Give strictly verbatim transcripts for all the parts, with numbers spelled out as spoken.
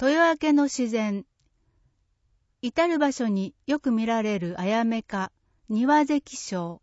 豊明の自然。至る場所によく見られるアヤメ科、庭関椒。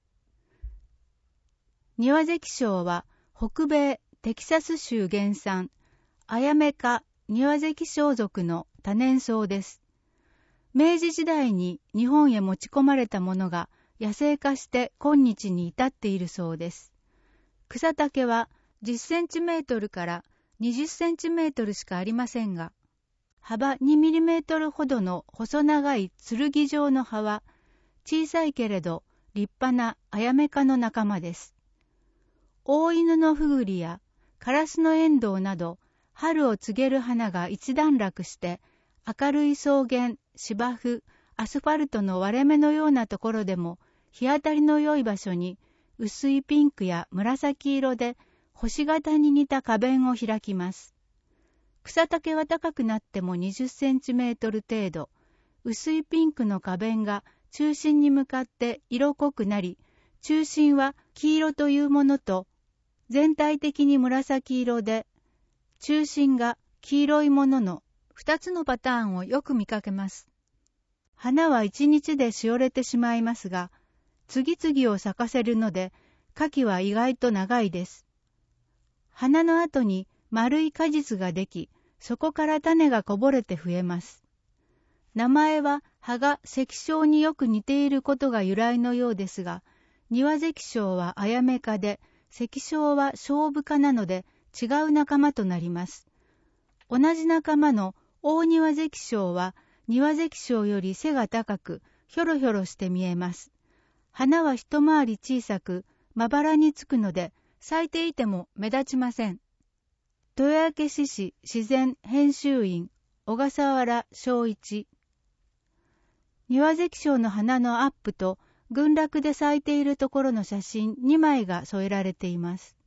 庭関椒は北米テキサス州原産、アヤメ科庭関椒属の多年草です。明治時代に日本へ持ち込まれたものが野生化して今日に至っているそうです。草丈はじゅっセンチメートルからにじゅっセンチメートルしかありませんが、幅にミリメートルほどの細長い剣状の葉は、小さいけれど立派なアヤメ科の仲間です。大犬のふぐりやカラスのエンドウなど、春を告げる花が一段落して、明るい草原、芝生、アスファルトの割れ目のようなところでも、日当たりの良い場所に、薄いピンクや紫色で星型に似た花弁を開きます。草丈は高くなってもにじゅっセンチメートル程度、薄いピンクの花弁が中心に向かって色濃くなり、中心は黄色というものと、全体的に紫色で、中心が黄色いものの二つのパターンをよく見かけます。花は一日でしおれてしまいますが、次々を咲かせるので、果期は意外と長いです。花の後に丸い果実ができ、そこから種がこぼれて増えます。名前は葉が石椒によく似ていることが由来のようですが、庭関椒はアヤメ科で、石椒は菖蒲科なので違う仲間となります。同じ仲間の大庭関椒は庭関椒より背が高く、ひょろひょろして見えます。花は一回り小さく、まばらにつくので、咲いていても目立ちません。豊明市市自然編集員、小笠原昭一。庭関椒の花のアップと、群落で咲いているところの写真にまいが添えられています。